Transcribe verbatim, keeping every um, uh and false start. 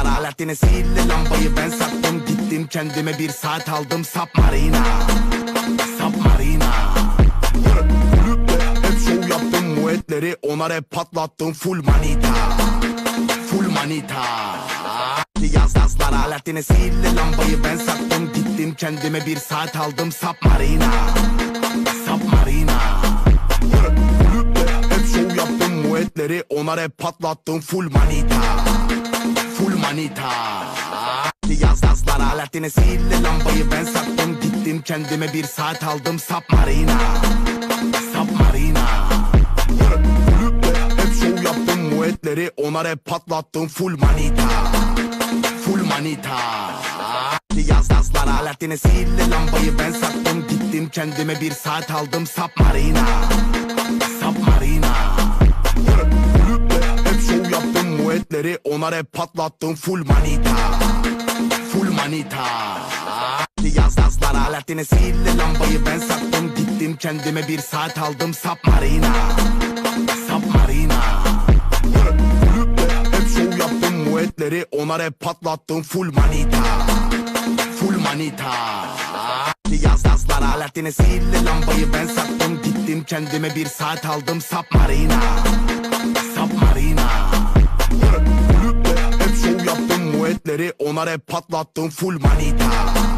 yazlar alet yine sihirli lambayı ben sattım. Gittim kendime bir saat aldım Submarina. Submarina. Hep show yaptım muetleri ona rap patlattım full manita. Full manita. Yaz yazlar alet yine sihirli lambayı ben sattım. Gittim kendime bir saat aldım Submarina. Submarina. Hep show yaptım muetleri ona rap patlattım full manita. Full manita. Yaz yazlar alet yine sihirli lambayı ben sattım. Gittim kendime bir saat aldım Submarina. Submarina. Hep show yaptım muetleri ona rap patlattım full manita. Full manita. Yaz yazlar alet yine sihirli lambayı ben sattım. Gittim kendime bir saat aldım Submarina. Submarina. Hep show yaptım muetleri ona rap patlattım full manita. Full manita. Yaz yazlar alet yine sihirli lambayı ben sattım. Gittim kendime bir saat aldım Submarina. Submarina. Hep show yaptım muetleri ona rap patlattım full manita. Full manita. Yaz yazlar alet yine sihirli lambayı ben sattım. Gittim kendime bir saat aldım Submarina. Submarina. Hep show yaptım muetleri ona rap patlattım full manita.